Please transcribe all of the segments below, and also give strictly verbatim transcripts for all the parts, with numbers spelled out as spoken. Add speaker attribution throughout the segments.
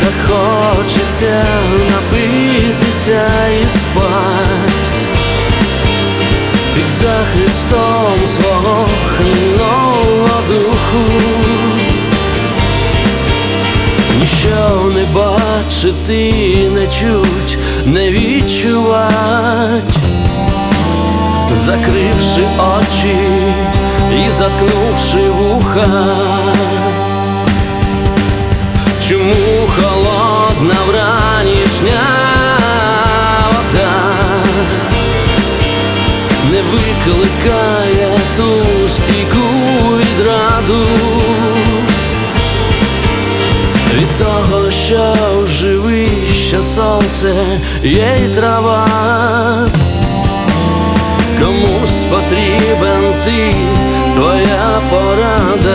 Speaker 1: так хочеться напитися і спать під захистом свого хмільного духу. Ніщо не бачити, не чуть, не відчувать, закривши очі і заткнувши вуха. Чому холодна вранішня вода не викликає ту стійку відраду від того, що живище сонце є й трава? Комусь потрібен ти, твоя порада.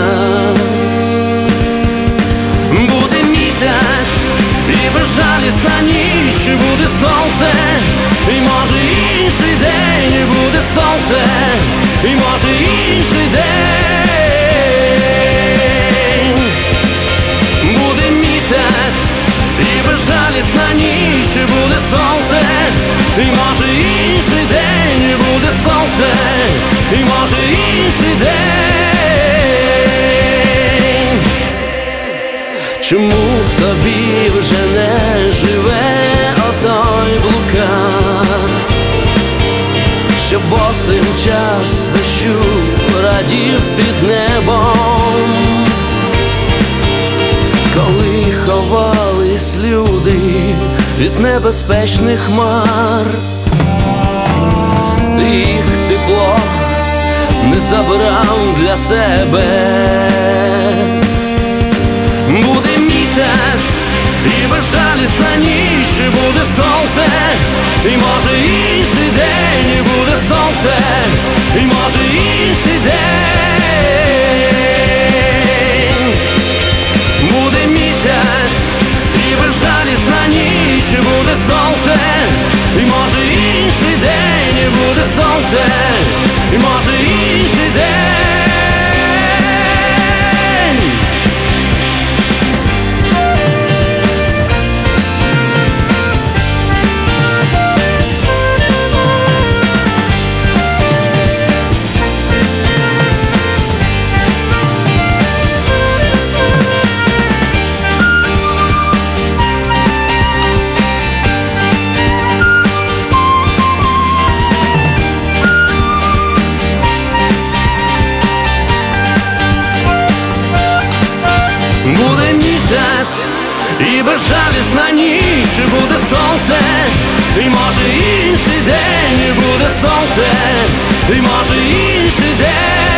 Speaker 1: Буде місяць і безжалісна ніч, буде сонце, і може інший день, і буде сонце, і може інший день. Буде місяць і безжалісна ніч, і буде сонце, і може інший день, і буде сонце, і може інший день. Чому в тобі вже не живе отой блукар, що босим час дощу радів під небом? Коли ховались люди від небезпечних хмар, ти їх тепло не забрав для себе. Буде місяць і безжалісна ніч, і буде сонце, і може інший день, і буде сонце, і може інший день. Буде місяць і безжалісна ніч, і буде сонце, і може інший день, і буде сонце, і може інший день. Буде місяць і безжалісна ніч, і буде сонце, і може інший день, і буде сонце, і може інший день.